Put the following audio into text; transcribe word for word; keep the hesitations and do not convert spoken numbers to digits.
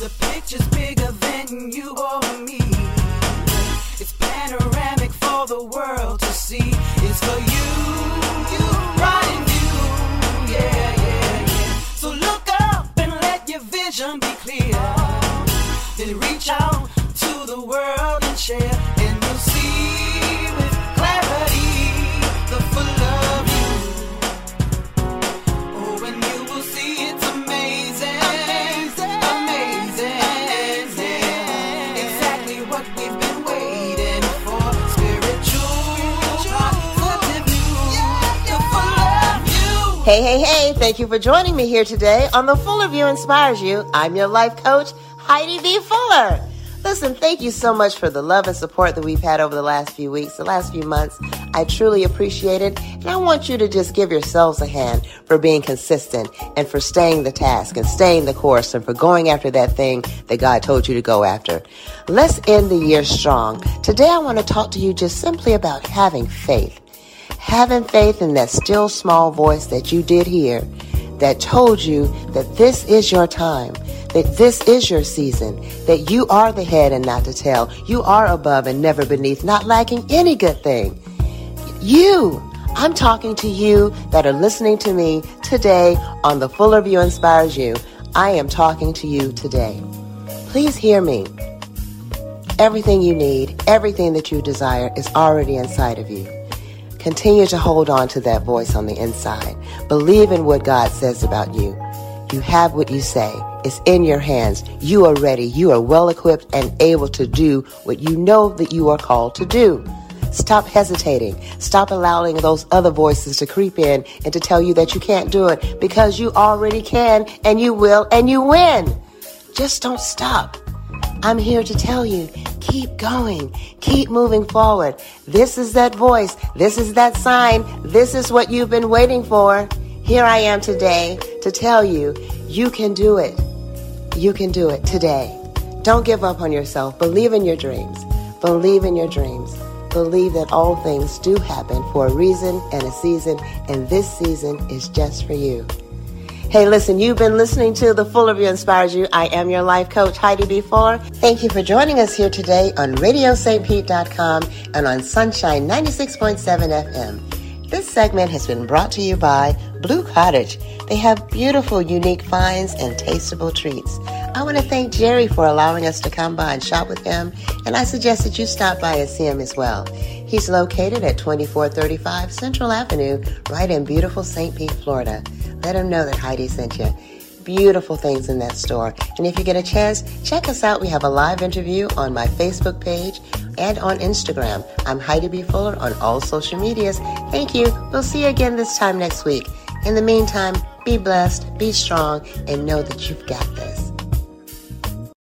The picture's bigger than you or me. It's panoramic for the world to see. It's for you, you, right in you. Yeah, yeah, yeah. So look up and let your vision be clear. Then reach out to the world and share. And you'll see with clarity the full of you. Oh, and you will see it's amazing. Amazing. Amazing. Yeah. Exactly what we've been waiting for. Spiritual, positive news. The full of you. Hey, hey, hey, thank you for joining me here today on The Full of You Inspires You. I'm your life coach, Heidi B. Fuller. Listen, thank you so much for the love and support that we've had over the last few weeks, the last few months. I truly appreciate it. And I want you to just give yourselves a hand for being consistent and for staying the task and staying the course and for going after that thing that God told you to go after. Let's end the year strong. Today, I want to talk to you just simply about having faith. Having faith in that still small voice that you did hear that told you that this is your time, that this is your season, that you are the head and not the tail. You are above and never beneath, not lacking any good thing. You, I'm talking to you that are listening to me today on The Full of You Inspires You. I am talking to you today. Please hear me. Everything you need, everything that you desire is already inside of you. Continue to hold on to that voice on the inside. Believe in what God says about you. You have what you say. It's in your hands. You are ready. You are well equipped and able to do what you know that you are called to do. Stop hesitating. Stop allowing those other voices to creep in and to tell you that you can't do it, because you already can and you will and you win. Just don't stop. I'm here to tell you, keep going, keep moving forward. This is that voice. This is that sign. This is what you've been waiting for. Here I am today to tell you, you can do it. You can do it today. Don't give up on yourself. Believe in your dreams. Believe in your dreams. Believe that all things do happen for a reason and a season, and this season is just for you. Hey, listen, you've been listening to The Full of You Inspires You. I am your life coach, Heidi B. Fuller. Thank you for joining us here today on radio st pete dot com and on Sunshine ninety-six point seven F M. This segment has been brought to you by Blue Cottage. They have beautiful, unique finds and tasteable treats. I want to thank Jerry for allowing us to come by and shop with him, and I suggest that you stop by and see him as well. He's located at twenty-four thirty-five Central Avenue, right in beautiful Saint Pete, Florida. Let him know that Heidi sent you. Beautiful things in that store. And if you get a chance, check us out. We have a live interview on my Facebook page and on Instagram. I'm Heidi B. Fuller on all social medias. Thank you. We'll see you again this time next week. In the meantime, be blessed, be strong, and know that you've got this.